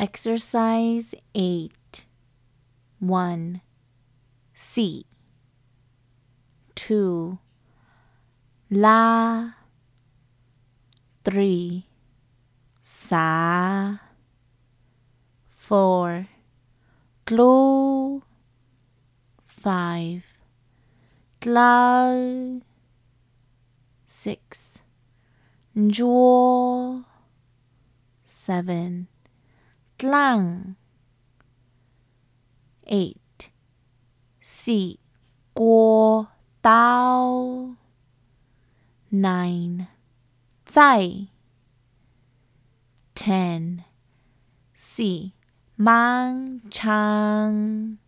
Exercise 8. 1. C. 2. La. 3. Sa. 4. Glu. 5. Gla. 6. Jaw. 7. Glang. 8. Si. Guo. Dao. 9. Zai. 10. Si. Mang. Chang.